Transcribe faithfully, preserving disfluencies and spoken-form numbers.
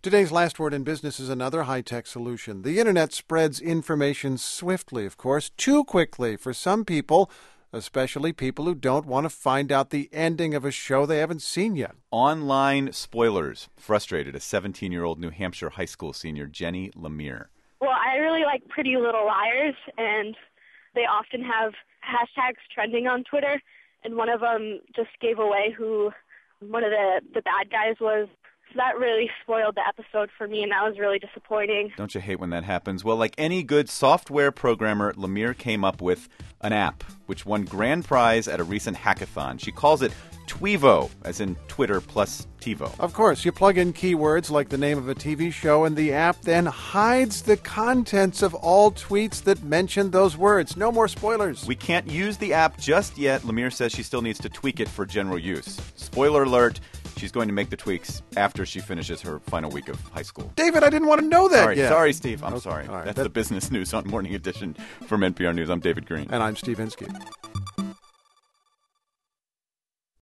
Today's last word in business is another high-tech solution. The internet spreads information swiftly, of course, too quickly for some people, especially people who don't want to find out the ending of a show they haven't seen yet. Online spoilers frustrated a seventeen-year-old New Hampshire high school senior, Jenny Lemire. Well, I really like Pretty Little Liars, and they often have hashtags trending on Twitter, and one of them just gave away who one of the, the bad guys was. So that really spoiled the episode for me, and that was really disappointing. Don't you hate when that happens? Well, like any good software programmer, Lemire came up with an app which won grand prize at a recent hackathon. She calls it Tweevo, as in Twitter plus TiVo. Of course, you plug in keywords like the name of a T V show, and the app then hides the contents of all tweets that mention those words. No more spoilers. We can't use the app just yet. Lemire says she still needs to tweak it for general use. Spoiler alert. She's going to make the tweaks after she finishes her final week of high school. David, I didn't want to know that Sorry, yet. sorry, Steve. I'm Okay, sorry. all right. That's That- the business news on Morning Edition from N P R News. I'm David Green. And I'm Steve Inskeep.